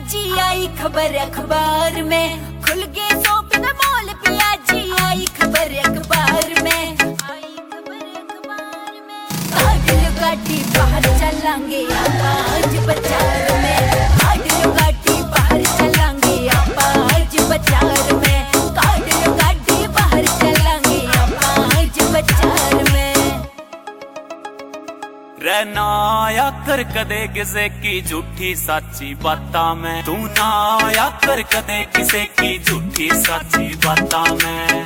जी आई खबर अखबार में, खुल गए सोप का मोल पिया जी आई खबर अखबार में। आडियो गाड़ी बाहर चलांगे आज बाजार में, आडियो गाड़ी बाहर चलांगे आज बाजार में, आडियो गाड़ी बाहर चलांगे आज बाजार में। रहना आया कर कदे किसे की झूठी साची बातां में, तू ना आया कर कदे किसे की झूठी साची बातां में।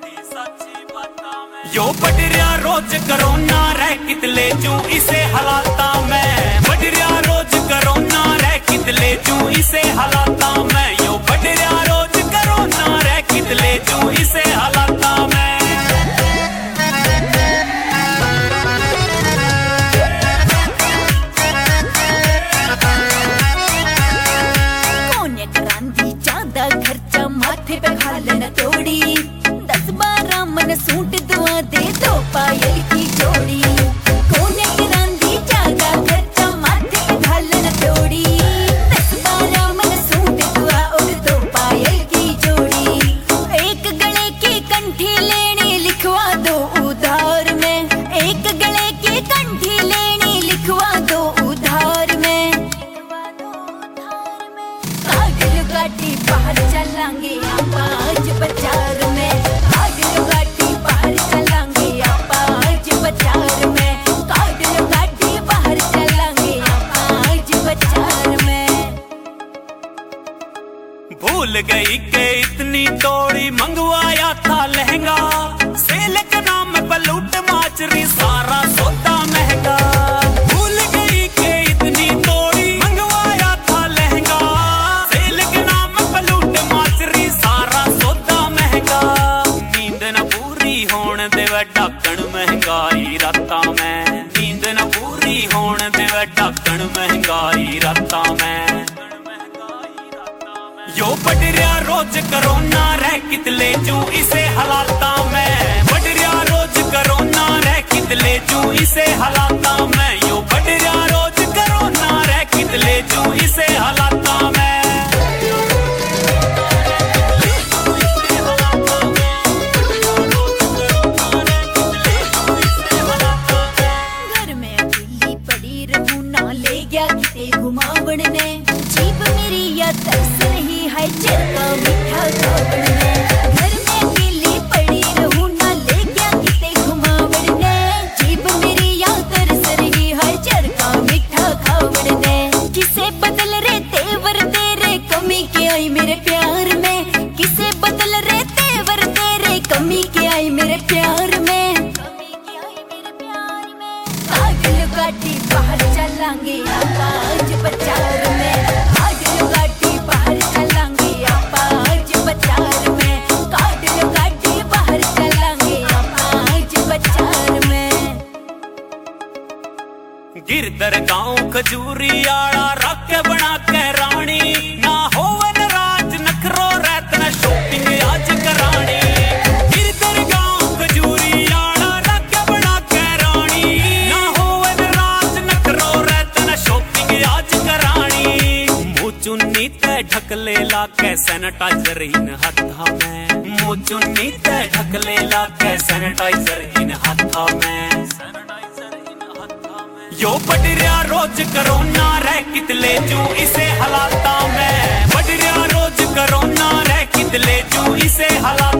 यो बढ़ रहा रोज कोरोना रह कितले जू इसे हालाता में, बढ़ रहा रोज कोरोना रह कितले जू इसे हालाता में, यो बढ़ रहा रोज कोरोना रह कितले जू इसे हालाता में। खर्चा माथे पे घालन तोड़ी, 10-12 मन सूट दुआ दे दो पायल की जोड़ी। कोने की रांधी ज्यादा खर्चा माथे पे घालन तोड़ी, 10-12 मन सूट दुआ और दो पायल की जोड़ी। एक गले की कंठी लेनी लिखवा दो उधार में, एक गले की कंठी लेनी लिखवा दो उधार में। गाड़ी बाहर चलांगे आज बाजार में, आडियो गाड़ी बाहर चलांगे आज बाजार में, आडियो गाड़ी बाहर चलांगे आज बाजार में। भूल गई के इतनी तोड़ी मंगवाया था लहंगा, सेल के नाम पर लूट माचरी सारा सौदा महंगा। भूल गई के इतनी तोड़ी मंगवाया था लहंगा, सेल के नाम पर लूट माचरी सारा सौदा महंगा। नींद न पूरी होने देवे ढाकण महंगाई रातां में, नींद न पूरी होने देवे ढाकण महंगाई रातां में। यो बढ़ रहा रोज कोरोना रह कितले जू इसे हालाता में, बढ़ रहा रोज कोरोना रह कितले जू इसे हालाता में, यो बढ़ रहा रोज कोरोना रह कितले जू इसे हालाता में। घर में अकेली पड़ी रहूं ना ले गया किते घुमावण ने, जीभ मेरी या तरस नहीं है चरका मीठा खावण ने। घर में अकेली पड़ी रहूं ना ले गया किते घुमावण ने, जीभ मेरी या तरस रही है चरका मीठा खावण ने। किसे बदल रे तेवर तेरे कमी के आई मेरे प्यार में, किसे बदल रे तेवर तेरे कमी के आई मेरे प्यार में। आडियो गाड़ी बाहर चलांगे आज बाजार में, आडियो गाड़ी बाहर चलांगे आज बाजार में, आडियो गाड़ी बाहर चलांगे आज बाजार में। गिरधर गांव खजूरी आड़ा रख बना के रानी, ना होवन राज नखरो रहतना शॉपिंग आज करानी। गिरधर गांव खजूरी आड़ा रख बना के रानी, ना होवन राज नखरो रहतना शॉपिंग आज करानी। मुँह चुन्नी ते ढकले ला के सैनिटाइजर इन हथा में, मुँह चुन्नी ते ढकले ला के सैनिटाइजर इन हथा में। यो बढ़ रहा रोज कोरोना रह कितले जू इसे हालाता में, बढ़ रहा रोज कोरोना रह कितले जू इसे हालाता